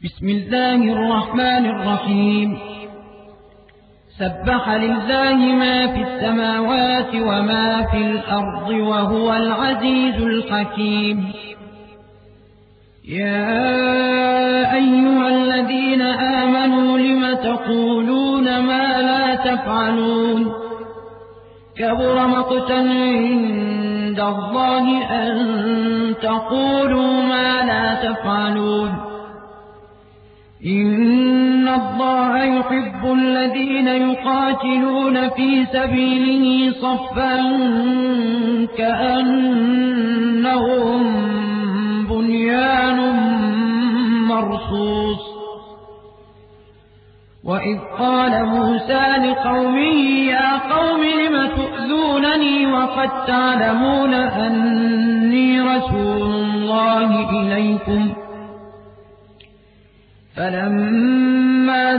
بسم الله الرحمن الرحيم. سبح لله ما في السماوات وما في الأرض وهو العزيز الحكيم. يا أيها الذين آمنوا لم تقولون ما لا تفعلون؟ كبر مقتا عند الله أن تقولوا ما لا تفعلون. إن الله يحب الذين يقاتلون في سبيله صفا كأنهم بنيان مرصوص. وإذ قال موسى لقومه يا قوم لم تؤذونني وقد تعلمون أني رسول الله إليكم فلما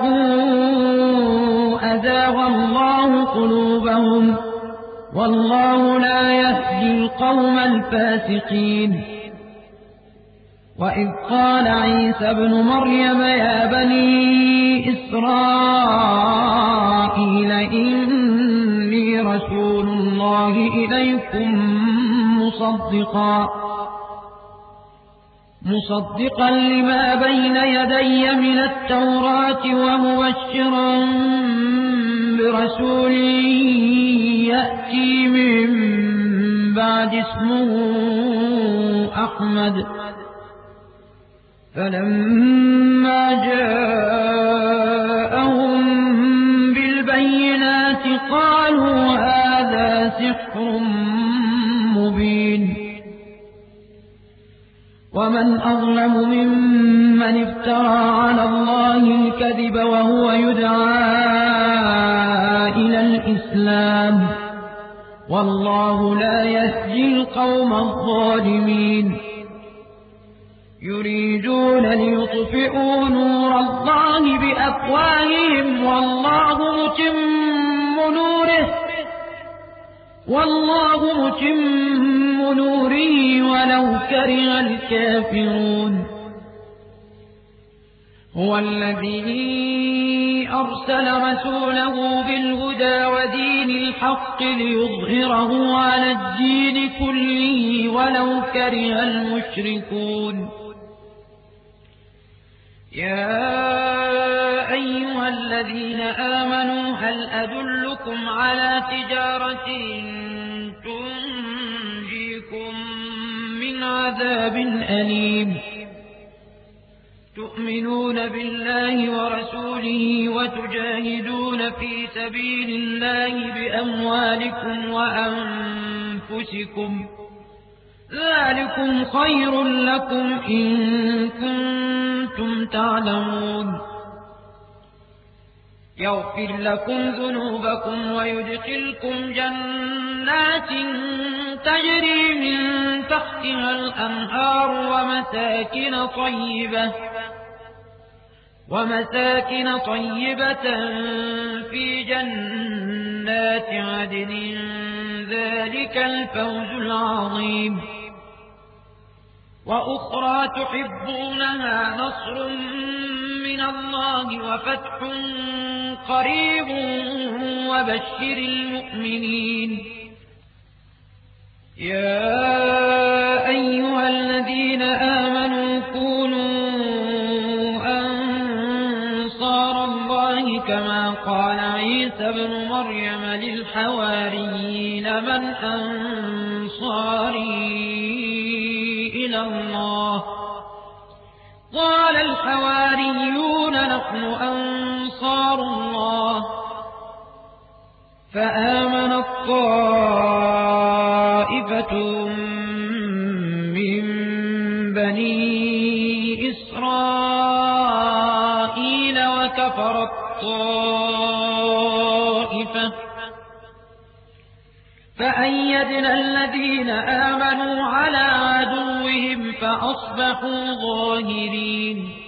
زاغوا أزاغ الله قلوبهم والله لا يهدي القوم الفاسقين. وإذ قال عيسى ابن مريم يا بني إسرائيل إني رسول الله إليكم مصدقا لما بين يدي من التوراة ومبشرا برسول يأتي من بعد اسمه أحمد. فلما جاءهم بالبينات قالوا هذا سحر مبين. ومن أظلم ممن افترى على الله الكذب وهو يدعى إلى الإسلام والله لا يهدي القوم الظالمين. يريدون ليطفئوا نور الله بأفواههم والله متم نوره ولو كره الكافرون. هو الذي أرسل رسوله بالهدى ودين الحق ليظهره على الدين كله ولو كره المشركون. يا أيها الذين آمنوا هل أدلكم على تجارة تنجيكم من عذاب أليم؟ تؤمنون بالله ورسوله وتجاهدون في سبيل الله بأموالكم وأنفسكم ذلكم خير لكم إن كنتم تعلمون. يغفر لكم ذنوبكم ويدخلكم جنات تجري من تحتها الأنهار ومساكن طيبة في جنات عدن ذلك الفوز العظيم. وأخرى تحبونها نصر من الله وفتح قريب وبشر المؤمنين. يا أيها الذين آمنوا كونوا أنصار الله كما قال عيسى ابن مريم للحواريين من أنصاري إلى الله؟ قال الحواريون نحن أنصار الله. فآمنت طائفة من بني إسرائيل وكفرت طائفة فأيدنا الذين آمنوا على عدوهم فأصبحوا ظاهرين.